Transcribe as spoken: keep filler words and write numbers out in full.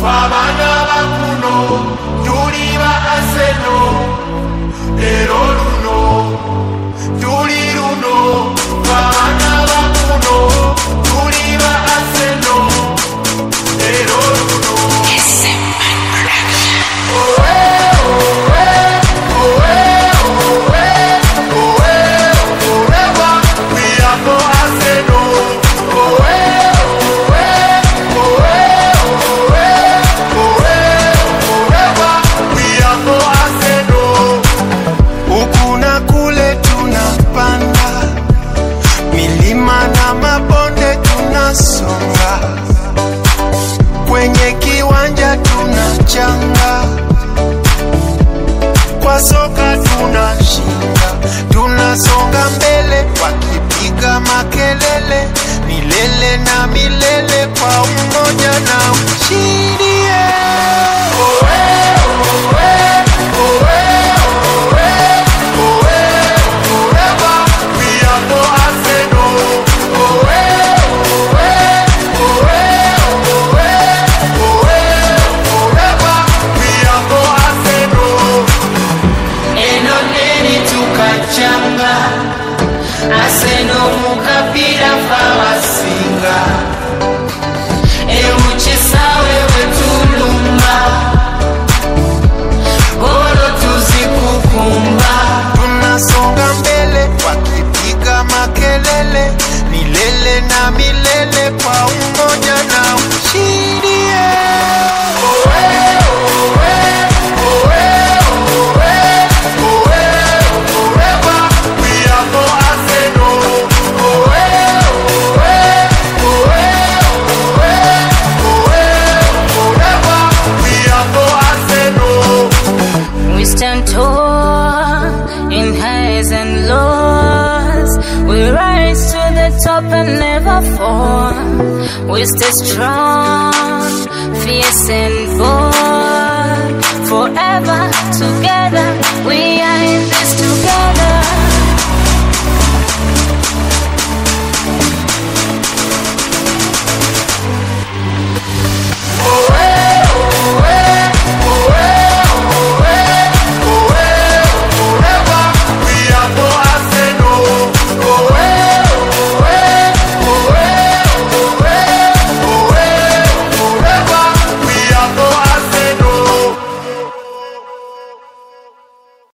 Fabana bakuno, Duriba aseno, Eroruno, Duriruno, Fabana bakuno, Duriba aseno, Eroruno. Songa kwenye kiwanja tunachanga, kwa soka tunashinda, tunasonga mbele wakipiga makelele, milele na milele kwa umoja na ushindi. Aseno mukapira fawasinga Euchisawe wetulumba Bolo tuzikukumba. Tunasonga mbele wakipiga makelele, milele na milele kwa umoja na ushindi. We stand tall in highs and lows. We rise to the top and never fall. We stay strong, fierce and bold. Forever together, we are in this together.